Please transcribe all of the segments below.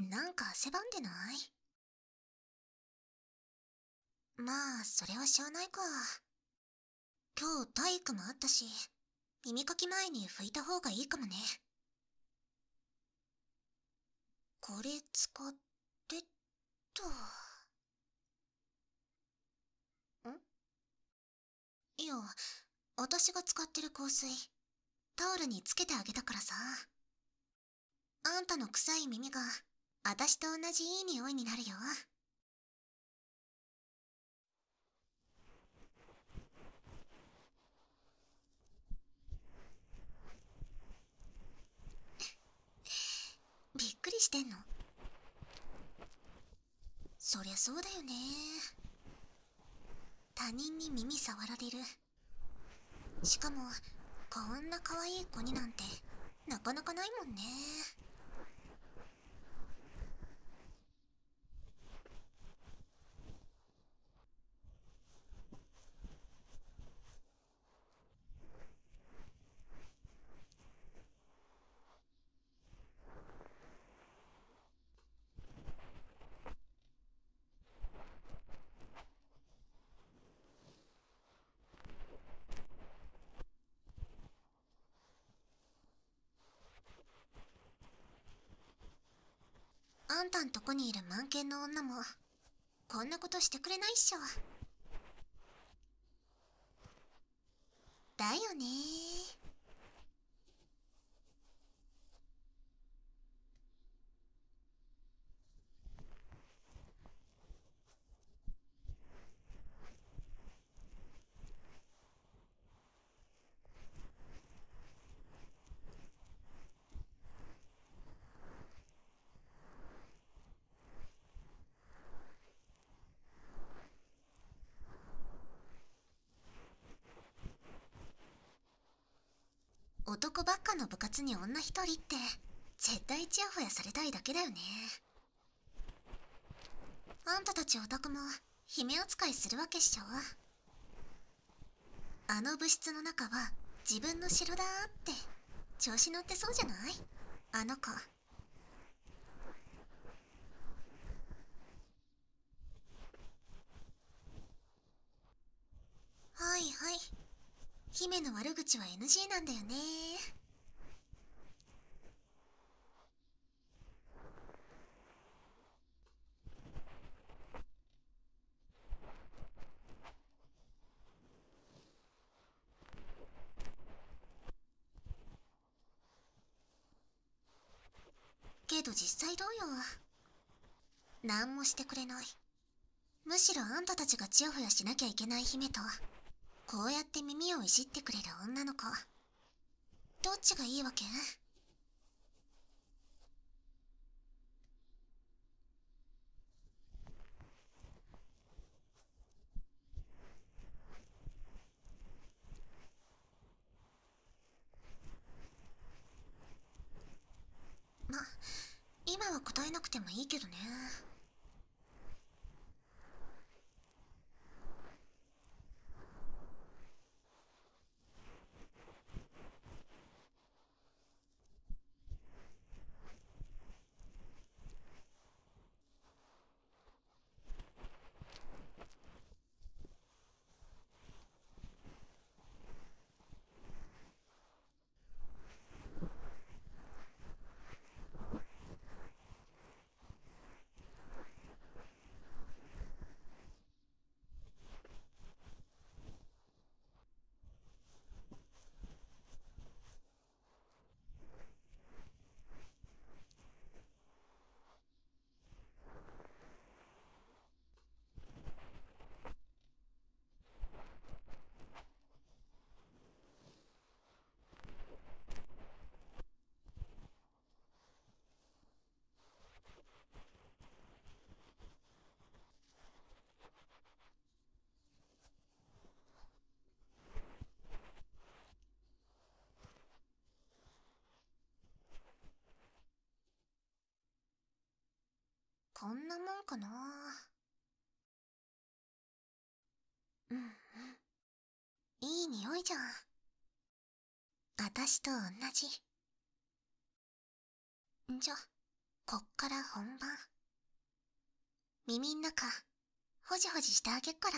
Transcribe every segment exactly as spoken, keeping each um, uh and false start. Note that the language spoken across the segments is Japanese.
なんか汗ばんでない？まあ、それはしゃあないか。今日体育もあったし、耳かき前に拭いた方がいいかもね。これ使ってっと。んいや、私が使ってる香水、タオルにつけてあげたからさ。あんたの臭い耳が、あたしと同じいい匂いになるよ。びっくりしてんの？そりゃそうだよね。他人に耳触られる。しかも、こんな可愛い子になんて、なかなかないもんね。あんたんとこにいる満犬の女も、こんなことしてくれないっしょ。だよね。男ばっかの部活に女一人って、絶対チヤホヤされたいだけだよね。あんたたちオタクも、姫扱いするわけっしょ。あの部室の中は、自分の城だーって、調子乗ってそうじゃない？あの子。はいはい。姫の悪口は エヌジー なんだよね。けど実際どうよ。なんもしてくれない。むしろあんたたちがチヤホヤしなきゃいけない姫と、こうやって耳をいじってくれる女の子。どっちがいいわけ？ま、今は答えなくてもいいけどね。こんなもんかな。うんうん。いい匂いじゃん。あたしと同じ。んじゃ、 こっから本番。耳ん中、ほじほじしてあげっから。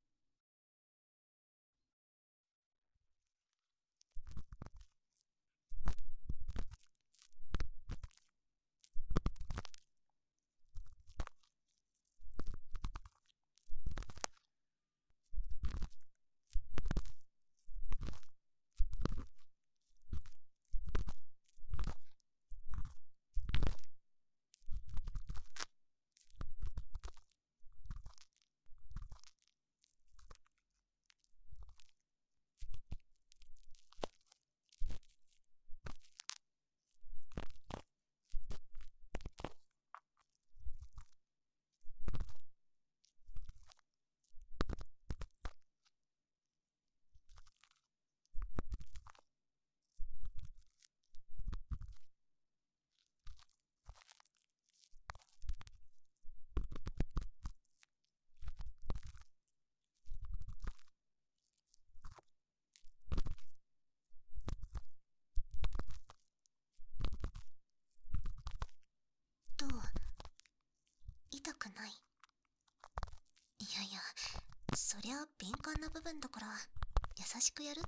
どう？痛くない？いやいや、そりゃ敏感な部分だから優しくやるって。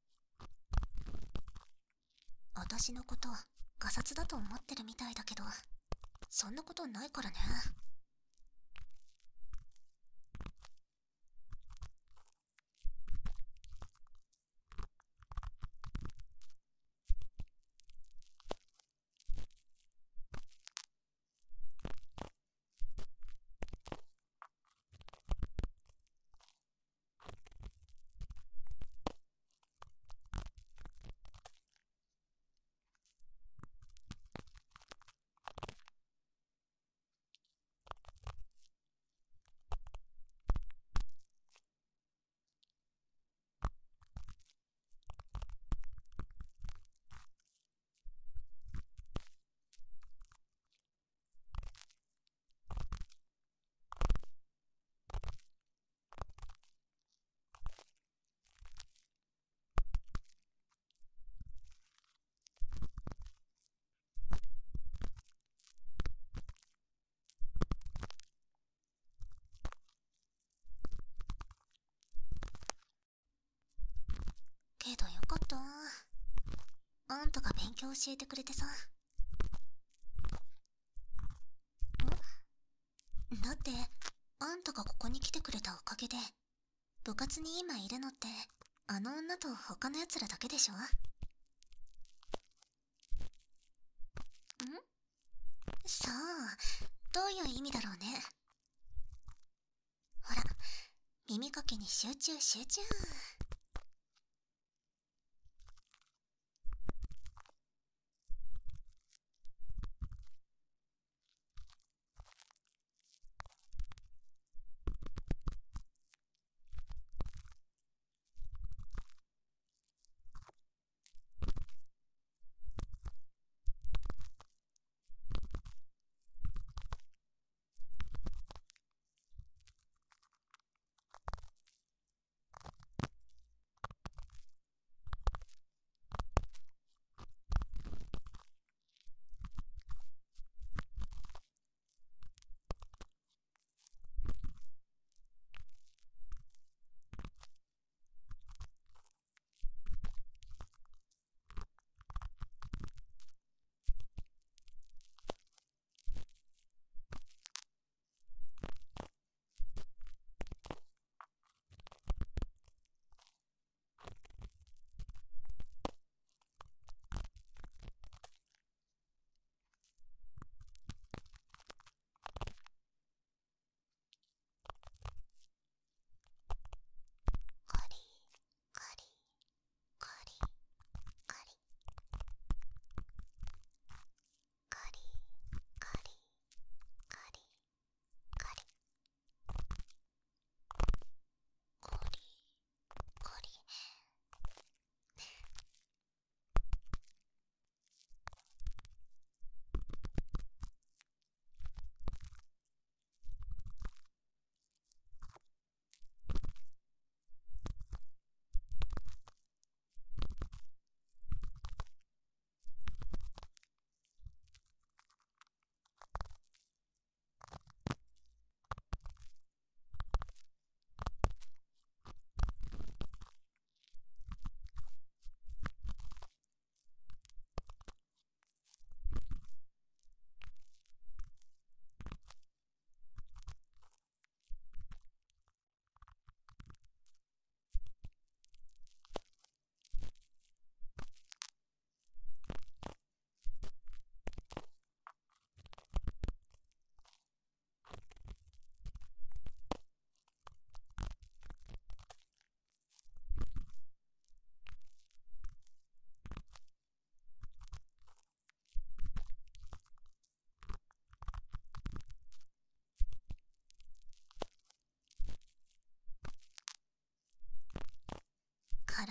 私のことガサツだと思ってるみたいだけど、そんなことないからね。けどよかった。あんたが勉強教えてくれてさ。んだって、あんたがここに来てくれたおかげで、部活に今いるのって、あの女と他の奴らだけでしょ？ん？さあ、どういう意味だろうね。ほら、耳かきに集中集中。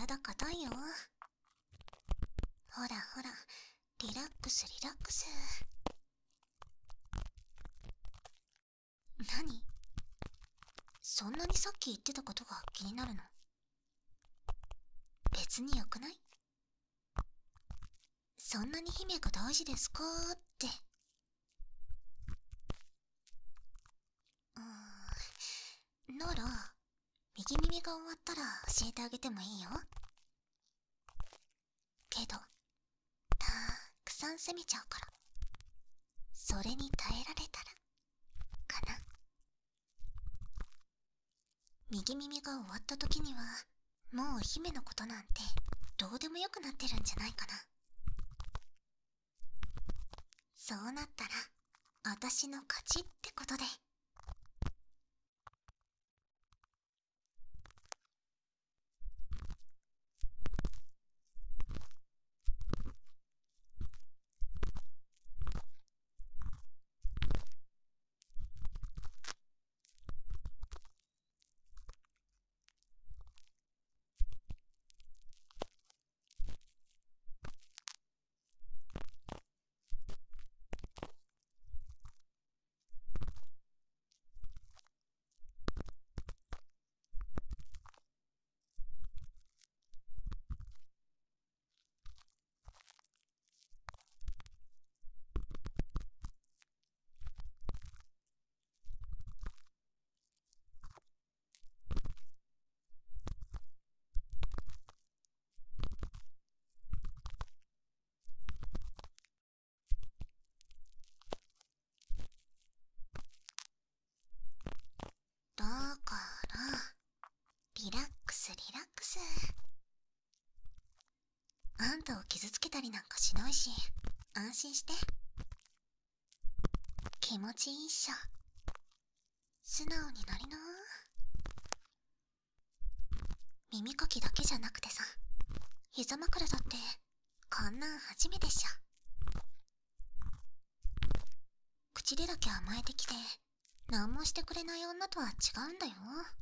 体硬いよ。ほらほら、リラックスリラックス。何？そんなにさっき言ってたことが気になるの？別によくない？そんなに姫が大事ですかーって。うーん、なら右耳が終わったら教えてあげてもいいよ。けどたくさん責めちゃうから、それに耐えられたらかな。右耳が終わった時にはもう姫のことなんてどうでもよくなってるんじゃないかな。そうなったら私の勝ちってことで。だからリラックスリラックス。あんたを傷つけたりなんかしないし、安心して。気持ちいいっしょ。素直になりな。耳かきだけじゃなくてさ、膝枕だってこんなん初めてっしょ。口でだけ甘えてきて何もしてくれない女とは違うんだよ。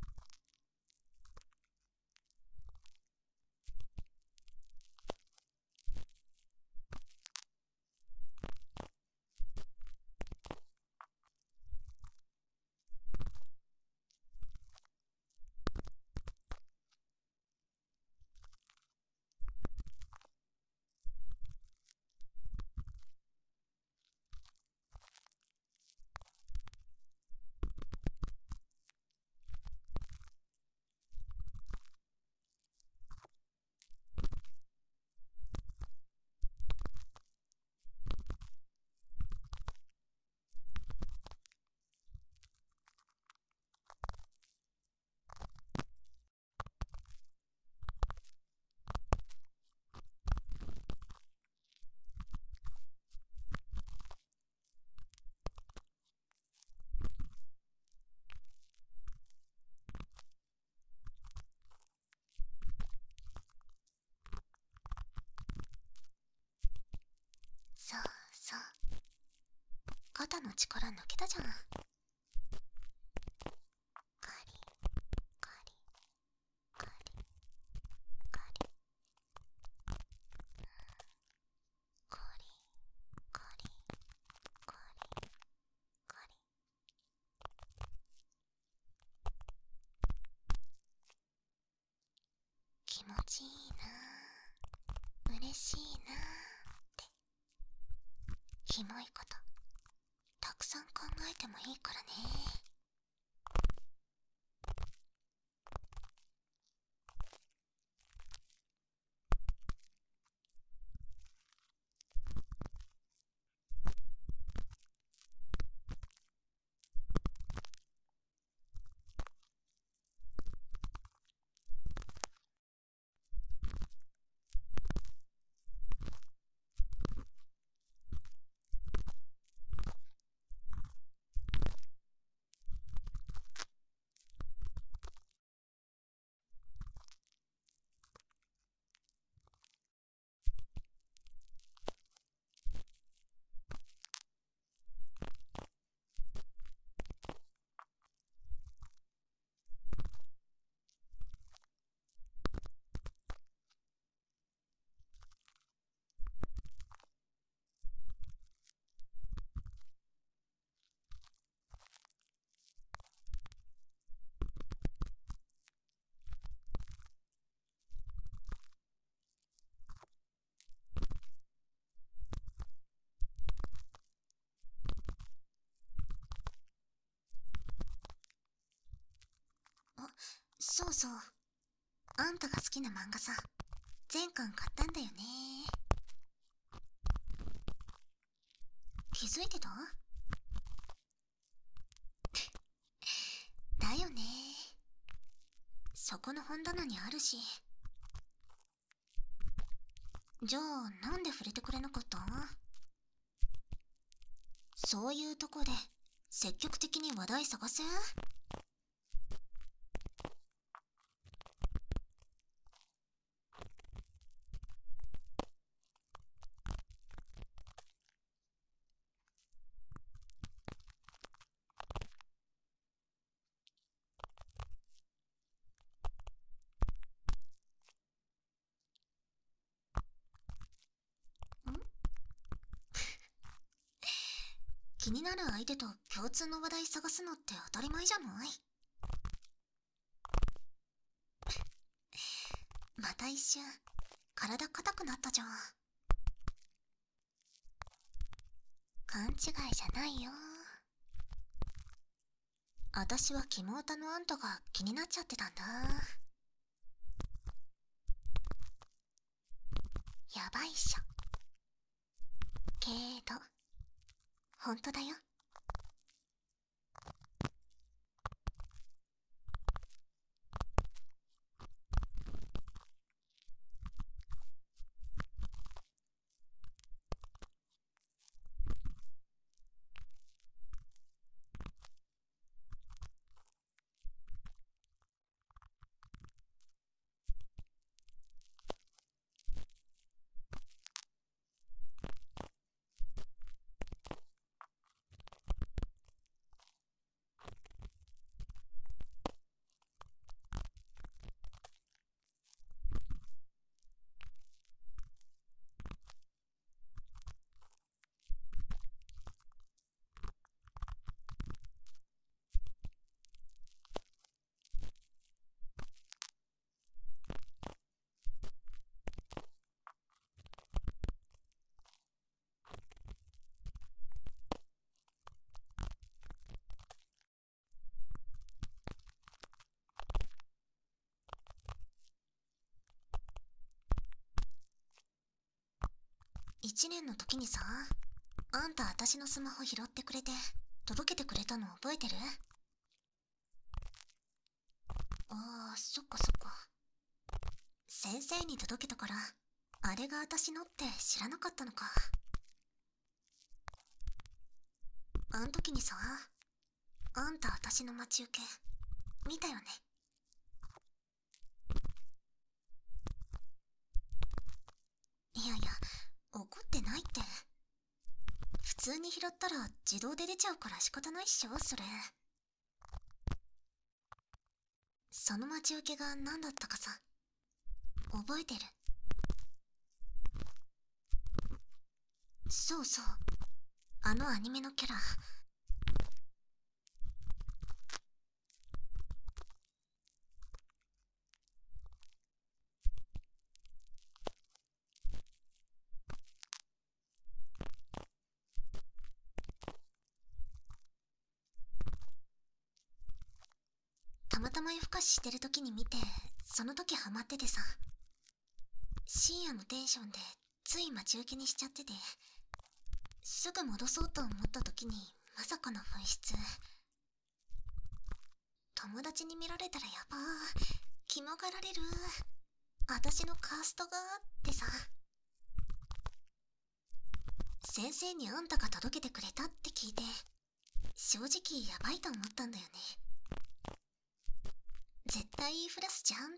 そうそう、肩の力抜けたじゃん。カリカリカリカリカリカリカリカリ。気持ちいいな、嬉しいなってキモいことたくさん考えてもいいからね。 そうそう。あんたが好きな漫画さ、全巻買ったんだよね。気づいてた？だよね。そこの本棚にあるし。じゃあなんで触れてくれなかった？そういうとこで積極的に話題探せ。気になる相手と共通の話題探すのって当たり前じゃない？また一瞬体硬くなったじゃん。勘違いじゃないよ。あたしはキモオタのあんたが気になっちゃってたんだ。やばいっしょ。けどほんとだよ。一年の時にさ、あんたあたしのスマホ拾ってくれて届けてくれたの覚えてる？ああ、そっかそっか。先生に届けたからあれがあたしのって知らなかったのか。あん時にさ、あんたあたしの待ち受け見たよね。いやいや、怒ってないって。普通に拾ったら自動で出ちゃうから仕方ないっしょ、それ。その待ち受けが何だったかさ、覚えてる？そうそう、あのアニメのキャラ。たまたま夜更かししてる時に見て、その時ハマっててさ、深夜のテンションでつい待ち受けにしちゃってて、すぐ戻そうと思った時にまさかの紛失。友達に見られたらやばー、キモがられる。あたしのカーストがってさ。先生にあんたが届けてくれたって聞いて、正直やばいと思ったんだよね。絶対言いふらすじゃんって。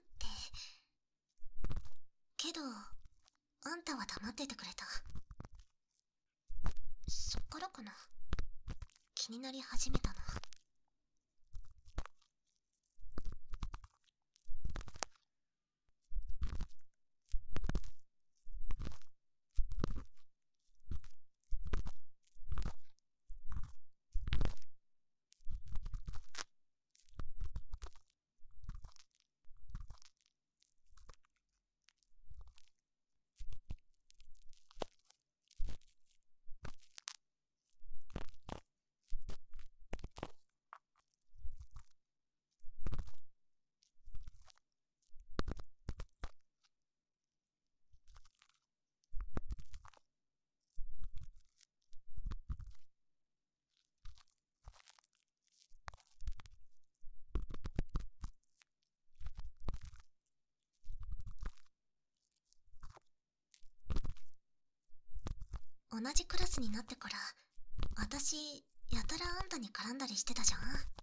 けどあんたは黙っててくれた。そっからかな、気になり始めたの。 同じクラスになってから私やたらあんたに絡んだりしてたじゃん。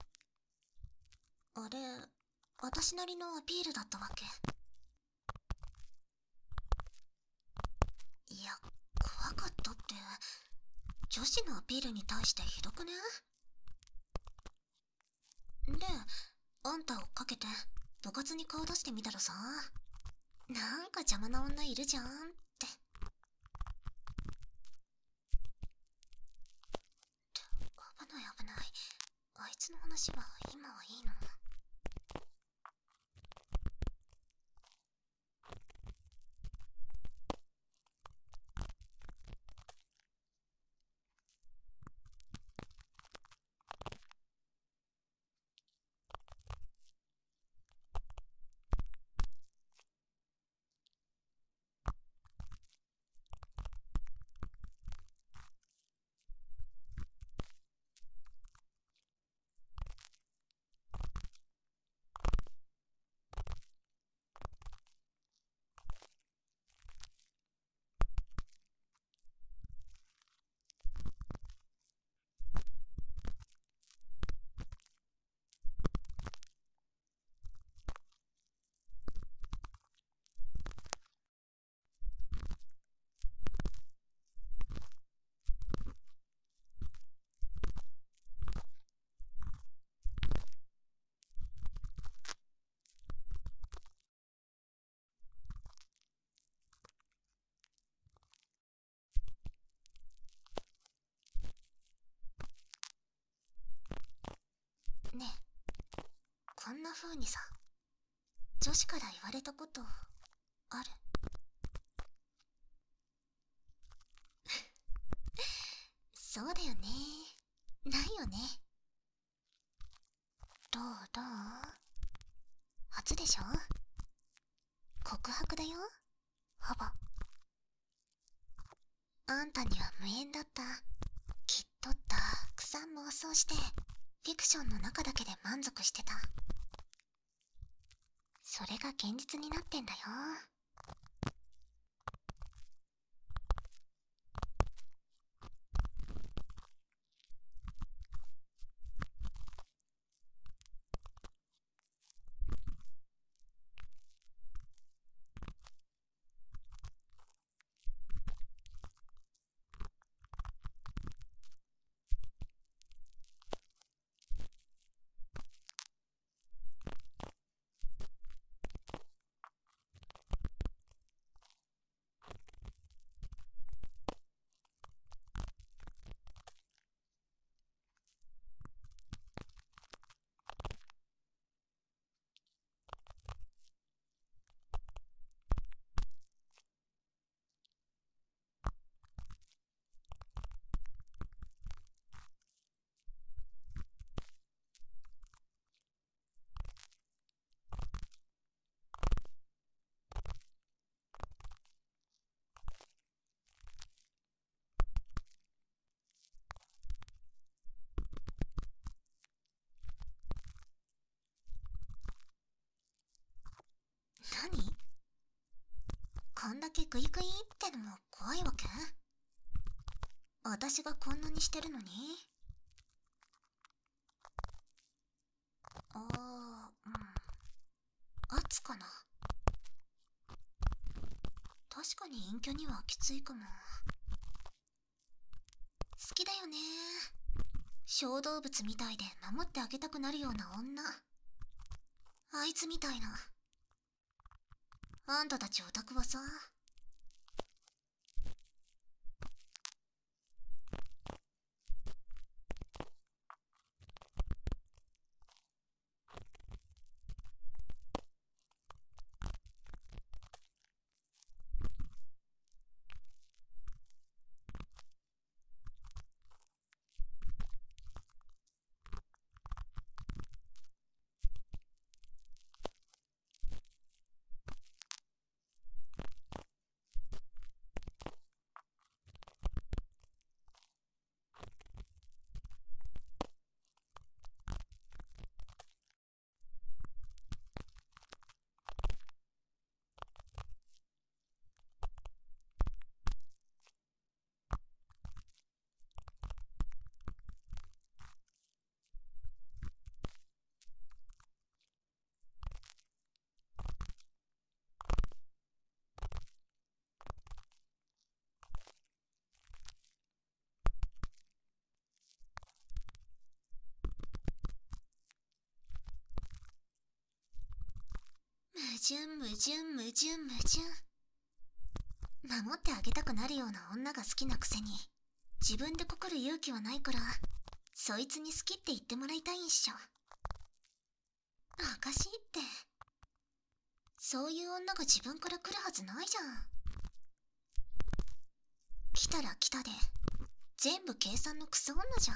あれ私なりのアピールだったわけ。いや怖かったって、女子のアピールに対してひどくね。であんたをかけて部活に顔出してみたらさ、なんか邪魔な女いるじゃんって。危ない危ない、あいつの話は今はいいの。ねえ、こんな風にさ、女子から言われたことある？そうだよね。ないよね。どうどう？初でしょ？告白だよ、ほぼ。あんたには無縁だった、きっとたくさん妄想してフィクションの中だけで満足してた。それが現実になってんだよ。何？こんだけグイグイってのも怖いわけ？私がこんなにしてるのに？ああ、うん。圧かな。確かに隠居にはきついかも。好きだよね、小動物みたいで守ってあげたくなるような女。あいつみたいな。あんたたちオタクはさ、 矛矛盾矛盾矛盾。守ってあげたくなるような女が好きなくせに自分で告る勇気はないから、そいつに好きって言ってもらいたいんっしょ。おかしいって。そういう女が自分から来るはずないじゃん。来たら来たで全部計算のクソ女じゃん。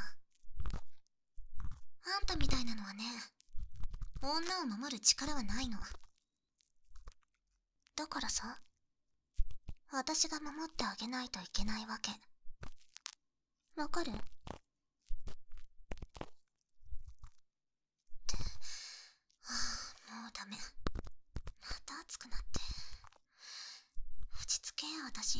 あんたみたいなのはね、女を守る力はないの。だからさ、私が守ってあげないといけないわけ。わかる？って、はあ、もうダメ。また熱くなって。落ち着けよ、私。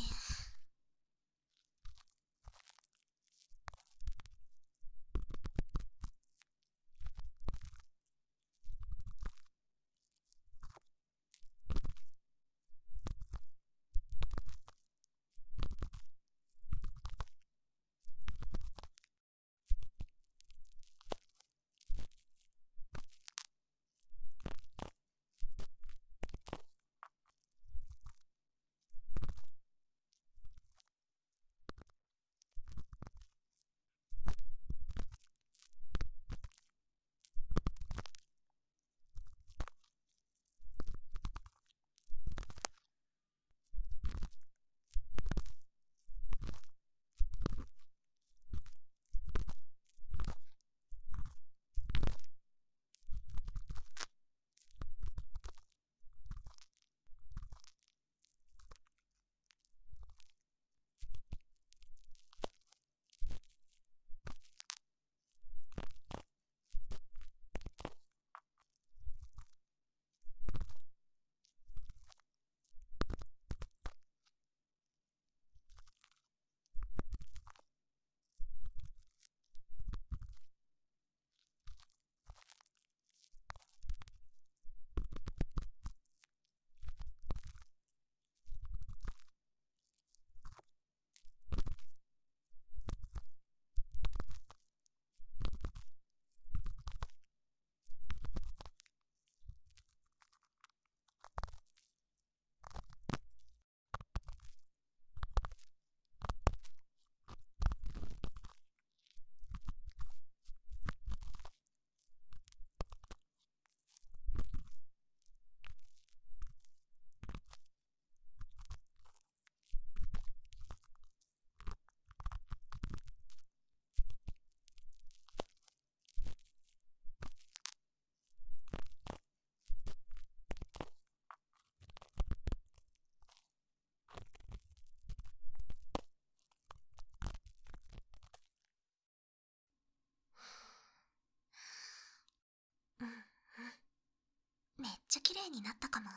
うんうん。めっちゃ綺麗になったかも。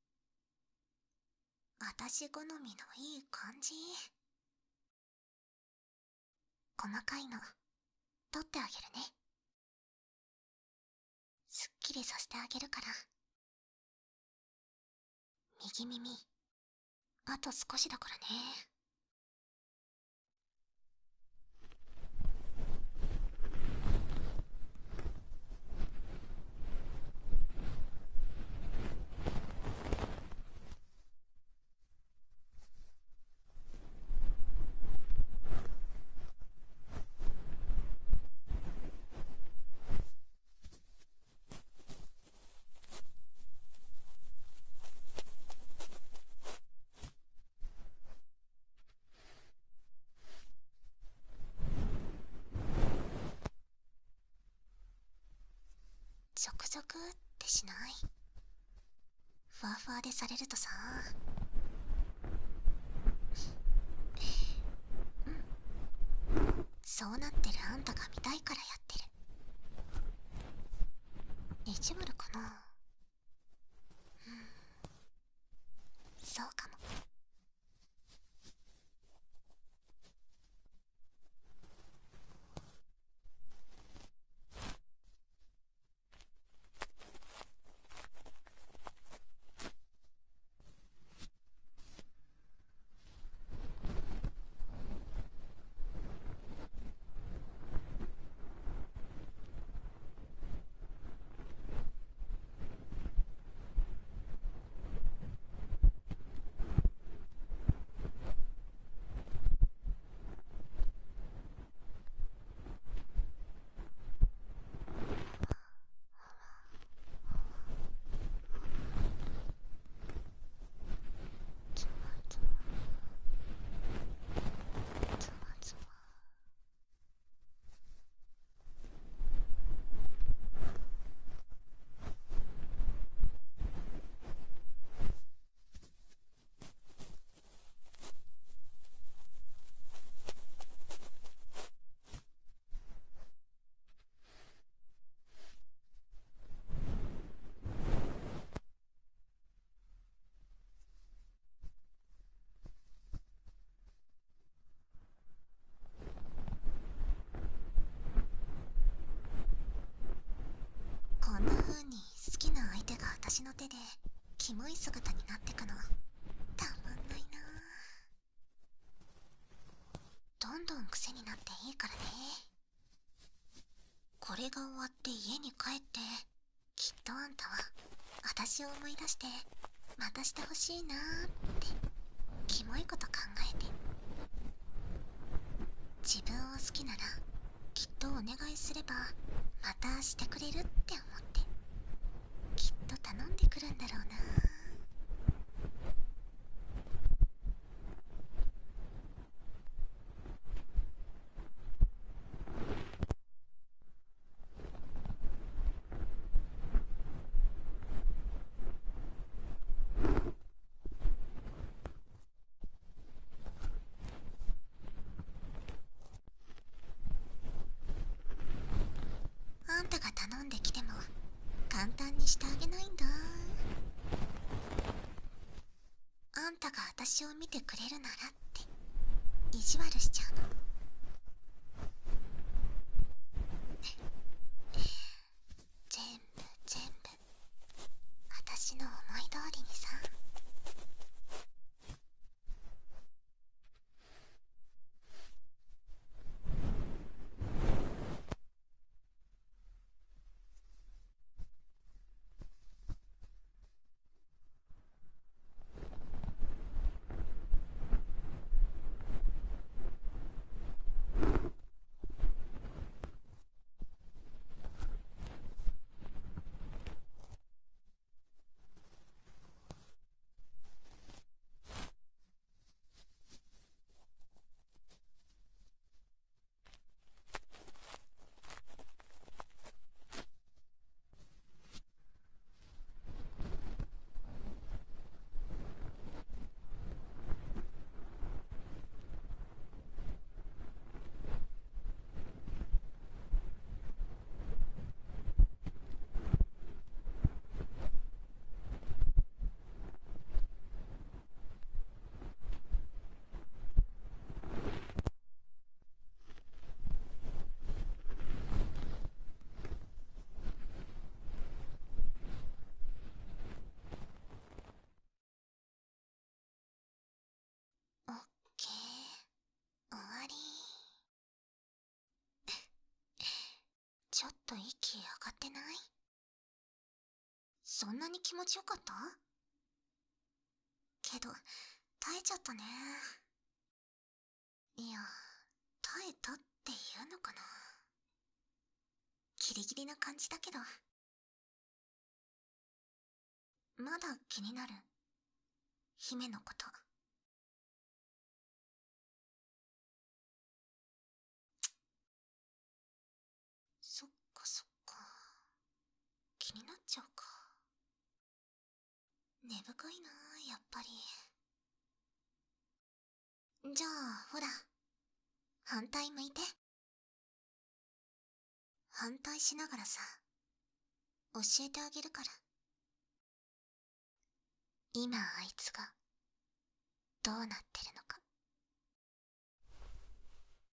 私好みのいい感じ。細かいの取ってあげるね。すっきりさせてあげるから。右耳あと少しだからね。ゾクゾクってしない？ふわふわでされるとさ。うん、そうなってるあんたが見たいからやってる。一部るかな。うん、そうかも。 私の手でキモい姿になってくのたまんないな。どんどん癖になっていいからね。これが終わって家に帰ってきっとあんたは私を思い出してまたしてほしいなーってキモいこと考えて、自分を好きならきっとお願いすればまたしてくれるって思ってきっと頼んでくるんだろうな。あんたが頼んできても簡単にしてあげないんだ。あんたが私を見てくれるならって意地悪しちゃうの。全部全部私の思い通りにさ。オッケー、終わり。ちょっと息上がってない？そんなに気持ちよかった？けど耐えちゃったね。いや、耐えたっていうのかな。ギリギリな感じだけど。まだ気になる？姫のこと。そっかそっか。気になっちゃうか。根深いなやっぱり。じゃあほら、反対向いて。反対しながらさ、教えてあげるから。今あいつがどうなってるのか。